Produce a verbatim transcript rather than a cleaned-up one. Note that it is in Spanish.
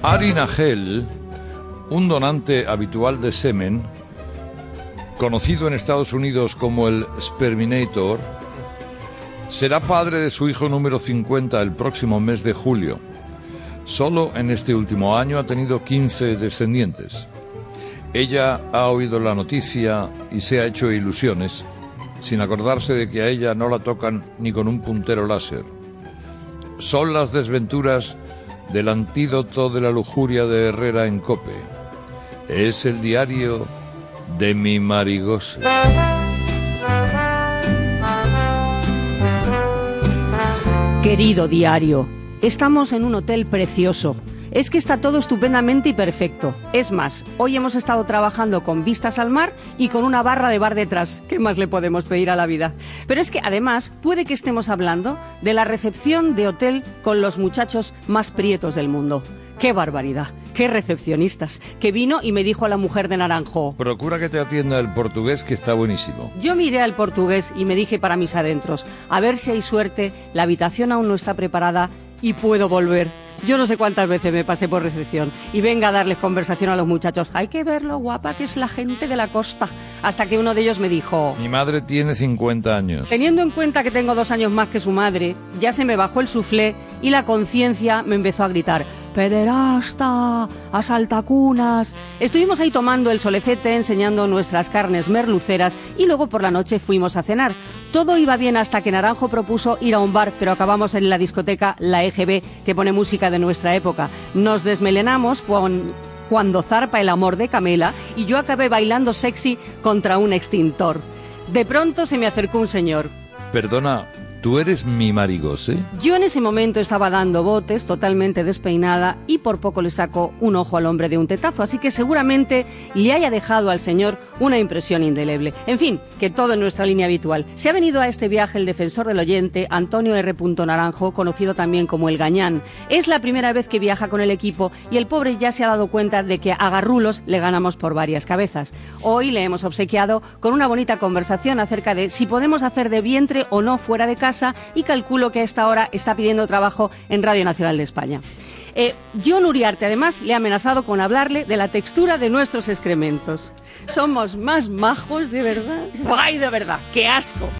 Ari Nagel, un donante habitual de semen, conocido en Estados Unidos como el Sperminator, será padre de su hijo número cincuenta el próximo mes de julio. Solo en este último año ha tenido quince descendientes. Ella ha oído la noticia y se ha hecho ilusiones, sin acordarse de que a ella no la tocan ni con un puntero láser. Son las desventuras del antídoto de la lujuria de Herrera en COPE. Es el diario de mi Marigose. Querido diario, estamos en un hotel precioso. Es que está todo estupendamente y perfecto. Es más, hoy hemos estado trabajando con vistas al mar y con una barra de bar detrás. ¿Qué más le podemos pedir a la vida? Pero es que además puede que estemos hablando de la recepción de hotel con los muchachos más prietos del mundo. ¡Qué barbaridad! ¡Qué recepcionistas! Que vino y me dijo a la mujer de naranjo: Procura que te atienda el portugués, que está buenísimo. Yo miré al portugués y me dije para mis adentros: a ver si hay suerte, la habitación aún no está preparada y puedo volver. Yo no sé cuántas veces me pasé por recepción y venga a darles conversación a los muchachos. Hay que ver lo guapa que es la gente de la costa. Hasta que uno de ellos me dijo: mi madre tiene cincuenta años. Teniendo en cuenta que tengo dos años más que su madre, ya se me bajó el suflé y la conciencia me empezó a gritar: ¡pederasta! ¡Asaltacunas! Estuvimos ahí tomando el solecete, enseñando nuestras carnes merluceras y luego por la noche fuimos a cenar. Todo iba bien hasta que Naranjo propuso ir a un bar, pero acabamos en la discoteca La E G B, que pone música de nuestra época. Nos desmelenamos con... cuando zarpa el amor de Camela y yo acabé bailando sexy contra un extintor. De pronto se me acercó un señor. Perdona, ¿tú eres mi Marigose? Yo en ese momento estaba dando botes, totalmente despeinada, y por poco le saco un ojo al hombre de un tetazo, así que seguramente le haya dejado al señor una impresión indeleble. En fin, que todo en nuestra línea habitual. Se ha venido a este viaje el defensor del oyente, Antonio R. Naranjo, conocido también como El Gañán. Es la primera vez que viaja con el equipo y el pobre ya se ha dado cuenta de que a Garrulos le ganamos por varias cabezas. Hoy le hemos obsequiado con una bonita conversación acerca de si podemos hacer de vientre o no fuera de casa, y calculo que a esta hora está pidiendo trabajo en Radio Nacional de España. Eh, John Uriarte, además, le ha amenazado con hablarle de la textura de nuestros excrementos. Somos más majos, de verdad. ¡Ay, de verdad! ¡Qué asco!